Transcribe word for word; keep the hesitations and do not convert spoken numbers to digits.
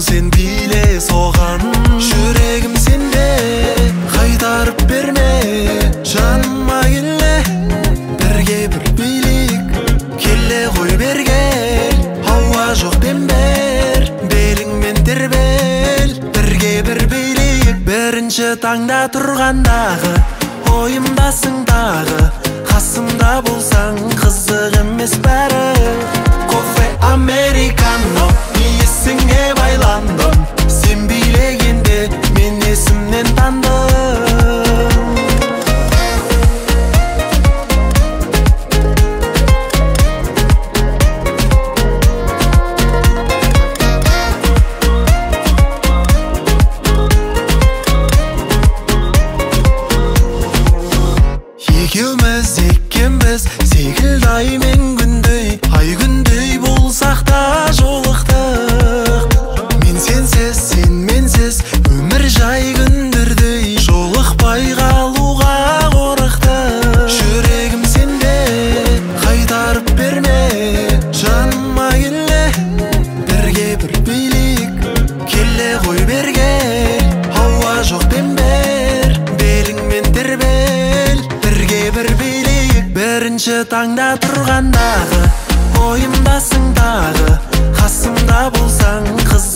сен биле соған. Жүрегім сенде, қайтарып берме жаныма келе. Бірге бір билік, келе ғой бергел. Ауа жоқ дембер, беліңмен тербел. Бірге бір билік, бірінші таңда тұрғандағы ойымдасың дағы. Қасымда болсаң қызық емес бәрі. Кофе американо, есіңе байландым. Сен билегенде мен есімнен тандым. Екеуміз екенбіз секілді ай мен күндей. Ай күндей болсақ та жолықтық. Мен сенсіз, сен менсіз, өмір жай күндердей. Жолықпай қалуға қорықтық. Жүрегім сенде, қайтарып берме жаныма келе. Бірге бір билік, келе ғой берге. Ауа жоқ дембер, беліңмен тербел. Бірге бір билік, бірінші таңда тұрғандағы ойымдасың дағы. Қасымда болсаң қыз